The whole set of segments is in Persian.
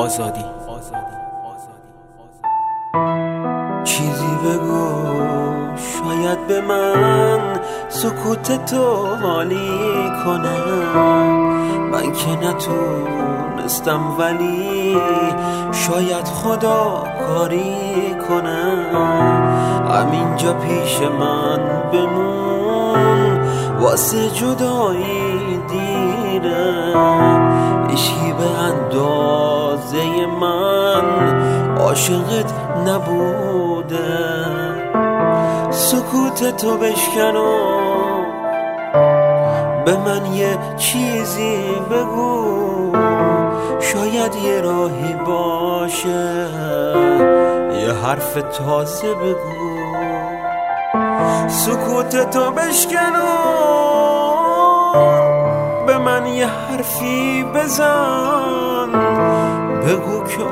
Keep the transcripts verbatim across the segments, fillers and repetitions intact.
آزادی. چیزی بگو شاید به من سکوت تو حالی کنم. من که نتونستم ولی شاید خدا کاری کنم. همینجا پیش من بمون واسه جدایی دیره. عشقی به اندازه من عاشقت نبوده. سکوت تو بشکن و به من یه چیزی بگو. شاید یه راهی باشه یه حرف تازه بگو. سکوت تو بشکن و به من یه حرفی بزن. بگو که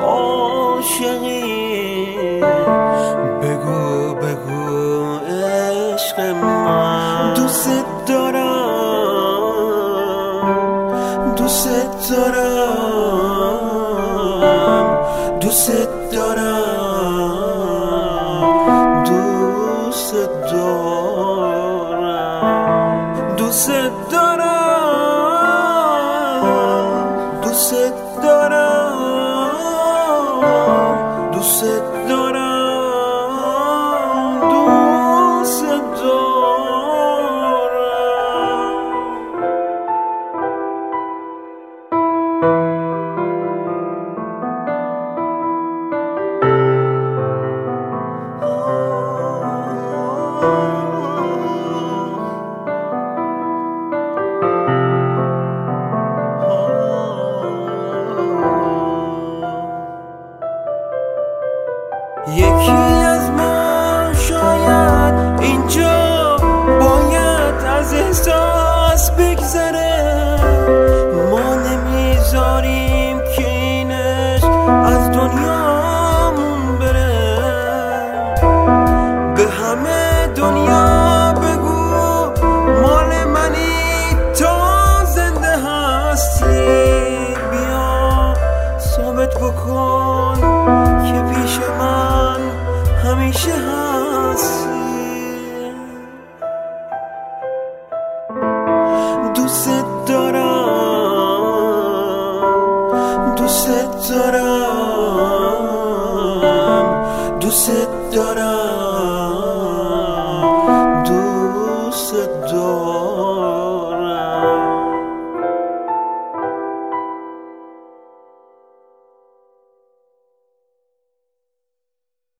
عاشقی، بگو بگو عشق من. دوست دارم، دوست دارم، دوست دارم، دوست دارم، دوست دارم، دوست دارم، دوست دارم، دوست دارم. یکی از ما شاید اینجا باید از احساس بگذره. ما نمیذاریم که این عشق از دنیامون بره. به همه دنیا بگو مال منی تا زنده هستی. بیا ثابت بکن که پیش من همیشه هستی. دوست دارم، دوست دارم، دوست دارم.